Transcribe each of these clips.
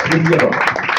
Évidemment.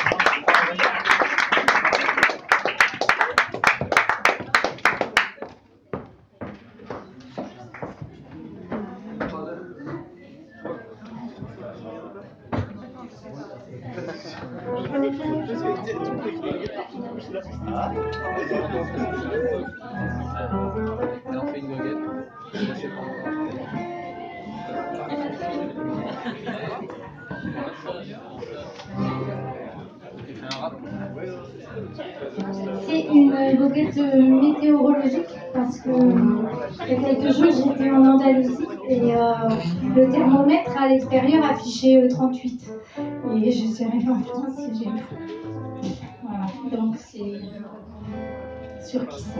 C'est une goguette météorologique parce que il y a quelques jours j'étais en Andalousie et le thermomètre à l'extérieur affichait 38 et je suis arrivée en France et j'ai eu froid. Voilà, donc c'est sur qui ça.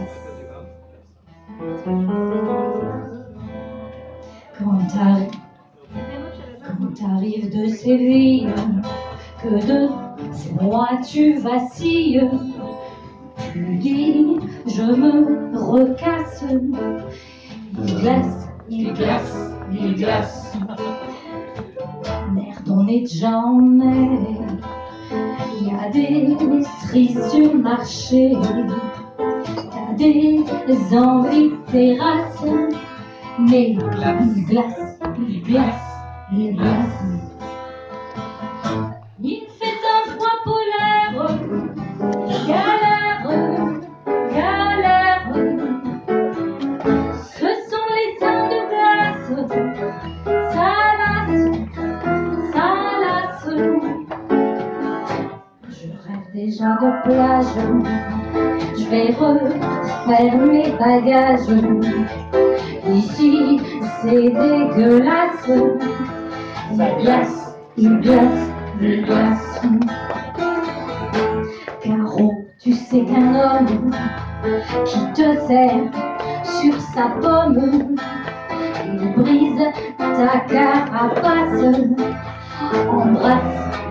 Quand t'arrives de Séville, que de ces mois tu vacilles, tu dis je me recasse, il glace, il glace, il glace. Merde, on est déjà en mai, il y a des stries sur le marché, t'as des envies de terrasse, mais il glace, il glace, il glace. Il fait un froid polaire, galère, galère. Ce sont les seins de glace, ça lasse, ça lasse. Je rêve déjà de plage, je vais refaire mes bagages. Ici c'est dégueulasse, il glace, il glace, il glace. Caro, tu sais qu'un homme qui te serre sur sa pomme, il brise ta carapace. Embrasse,